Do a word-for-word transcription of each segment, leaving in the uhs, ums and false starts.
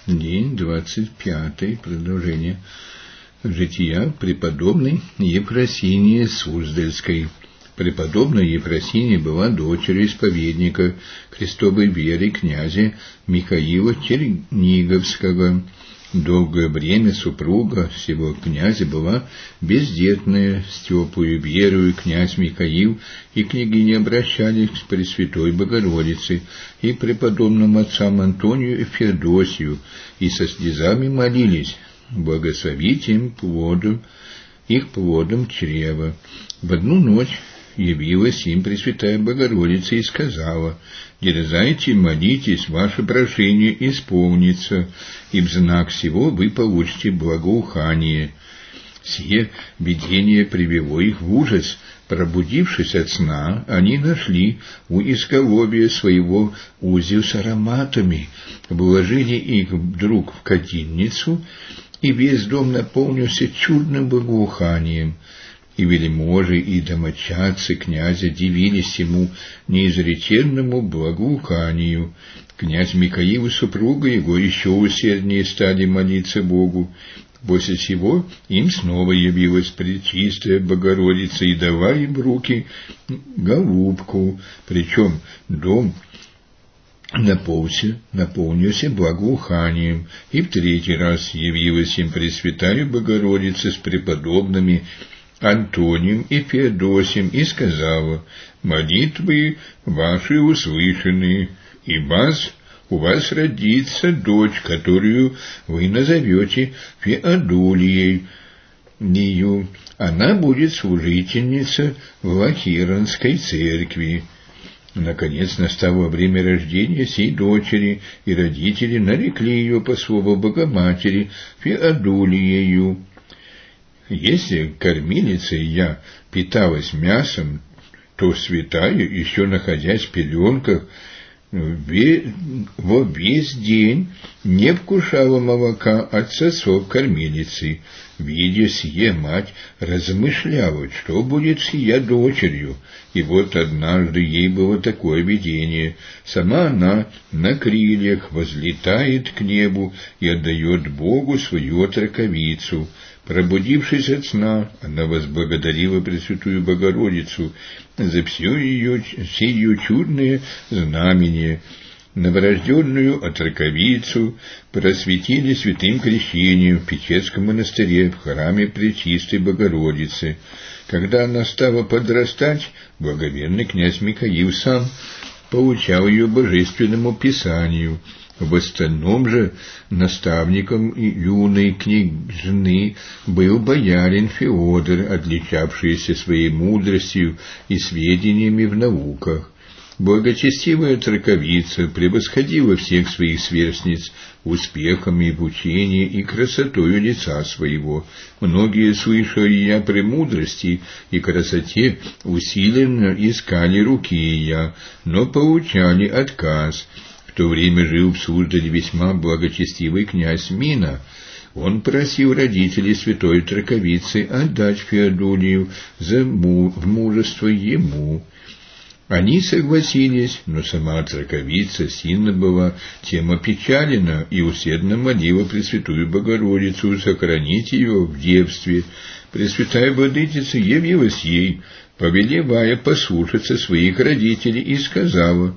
День двадцать пятый. Продолжение жития преподобной Ефросинии Суздальской. Преподобная Ефросиния была дочерью исповедника Христовой веры князя Михаила Черниговского. Долгое время супруга сего князя была бездетная, с теплую верою князь Михаил и княгиня обращались к Пресвятой Богородице и преподобным отцам Антонию и Феодосию, и со слезами молились: благословите им плодом, их плодом чрева. В одну ночь явилась им Пресвятая Богородица и сказала: дерзайте, молитесь, ваше прошение исполнится, и в знак сего вы получите благоухание. Сие видение привело их в ужас. Пробудившись от сна, они нашли у изголовья своего узел с ароматами, вложили их вдруг в кадильницу, и весь дом наполнился чудным благоуханием. И вельможи, и домочадцы князя дивились ему неизреченному благоуханию. Князь Михаил и супруга его еще усерднее стали молиться Богу. После сего им снова явилась Пречистая Богородица и дала им в руки голубку, причем дом наполнился, наполнился благоуханием, и в третий раз явилась им Пресвятая Богородица с преподобными Антонием и Феодосием и сказала: молитвы ваши услышаны, и вас, у вас родится дочь, которую вы назовете Феодулией. Нею она будет служительница в Лахиранской церкви. Наконец настало время рождения сей дочери, и родители нарекли ее по слову Богоматери Феодулиею. Если кормилицей я питалась мясом, то святая, еще находясь в пеленках, во весь день не вкушала молока от сосов кормилицы. Видя сие, мать размышляла, что будет сия дочерью, и вот однажды ей было такое видение. Сама она на крыльях возлетает к небу и отдает Богу свою отроковицу. Пробудившись от сна, она возблагодарила Пресвятую Богородицу за все ее, все ее чудные знамения. Новорожденную отроковицу просветили святым крещением в Печерском монастыре в храме Пречистой Богородицы. Когда она стала подрастать, благоверный князь Михаил сам поучал ее божественному писанию. В остальном же наставником юной княжны был боярин Феодор, отличавшийся своей мудростью и сведениями в науках. Благочестивая отроковица превосходила всех своих сверстниц успехами в учении и красотою лица своего. Многие, слыша ее премудрости и красоте, усиленно искали руки ее, но получали отказ. В то время жил в Суздале весьма благочестивый князь Мина. Он просил родителей святой отроковицы отдать Феодулию за му- в мужество ему. Они согласились, но сама отроковица сильно была тем опечалена и усердно молила Пресвятую Богородицу сохранить ее в девстве. Пресвятая Владычица явилась ей, повелевая послушаться своих родителей, и сказала: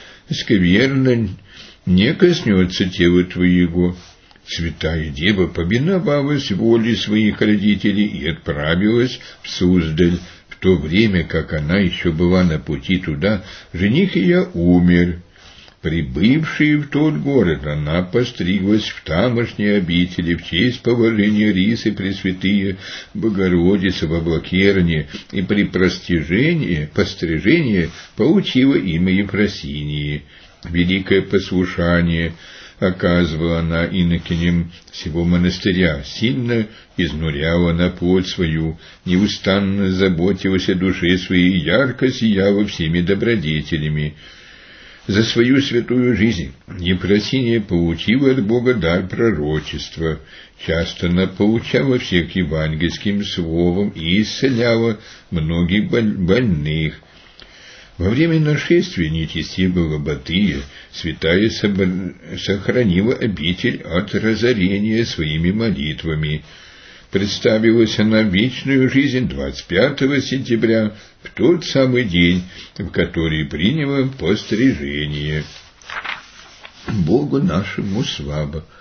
скверно не коснется тела твоего. Святая Дева повиновалась воле своих родителей и отправилась в Суздаль. В то время, как она еще была на пути туда, жених ее умер. Прибывшие в тот город, она постриглась в тамошней обители в честь положения рисы Пресвятые Богородицы в Облакерне, и при простижении, пострижении получила имя Ефросинии. Великое послушание оказывала она инокиням сего монастыря, сильно изнуряла на плоть свою, неустанно заботилась о душе своей и ярко сияла всеми добродетелями. За свою святую жизнь Ефросиния получила от Бога дар пророчества. Часто она поучала всех евангельским словом и исцеляла многих больных. Во время нашествия нечестивого Батыя святая сохранила обитель от разорения своими молитвами. Представилась она в вечную жизнь двадцать пятого сентября, в тот самый день, в который приняла пострижение. Богу нашему слава.